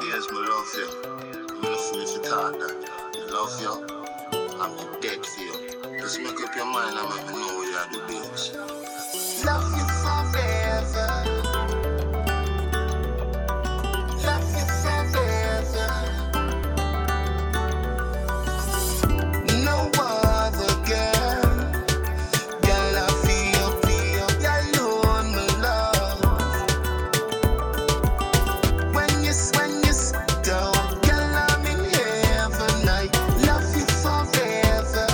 Yes, me love you. I'm not free to talk that. I love you. I'm dead for you. Just make up your mind and make me know what you are doing, bitch. Love you forever. Love you forever. No other girl. Girl, I feel you alone, my love. When you down, girl, I'm in heaven. I love you forever.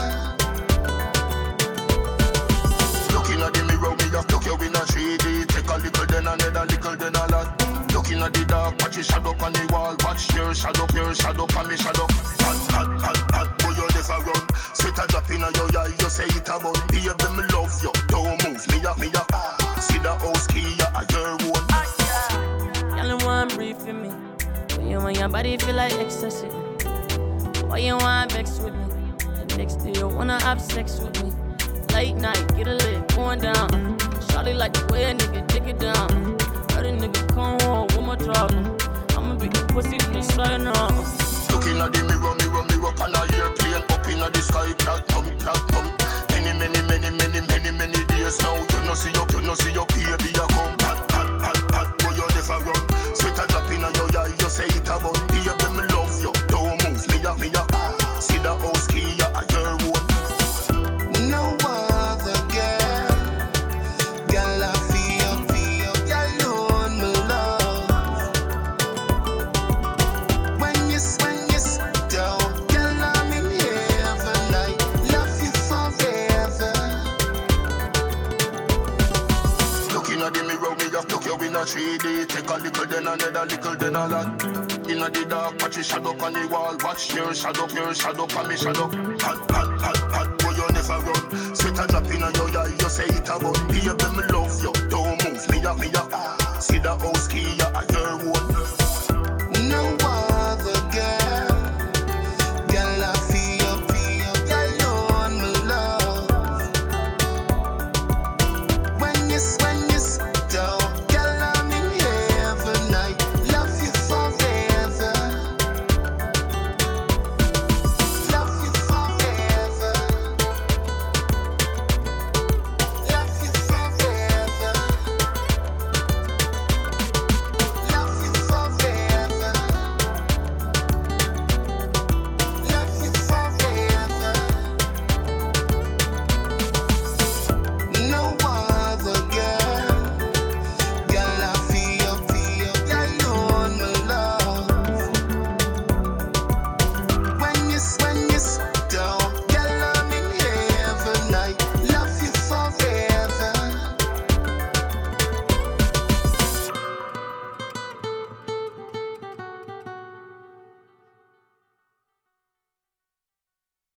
Looking at the mirror, me have took you in a 3D. Take a little, then another little, then a lot. Looking at the dark, watch your shadow on the wall. Watch your shadow and me shadow. Hot, boy, you never run. Sweet a drop in your eye, you say it about. Baby, me love you, don't move me up. See the house key, I your own. Girl, you want breathe for me. When you want your body feel like ecstasy. Why you want vex with me? The next day you wanna have sex with me. Late night, get a leg going down. Shawty like the way a nigga take it down. Heard a nigga come home with my trouble. I'ma be the pussy to the side now. Looking at the mirror, and a airplane up in the sky, platinum. Many days now. You know see your baby, you come hot, boy, you never run. Sweet a drop in your eye, you say it about. Baby, me love you, don't move me up. See the house key, I your own. No other girl, girl, I feel alone, my love. When you down, girl, I'm in heaven. I love you forever. Looking at the mirror, me have took you in a 3D. Take a little, then another little, then a lot. In the dark, watch your shadow on the wall. Watch your shadow and me shadow. Hot, boy, you never run. Sweet a drop in your eye, you say it about. Baby, me love you, don't move me up. See the house key, I your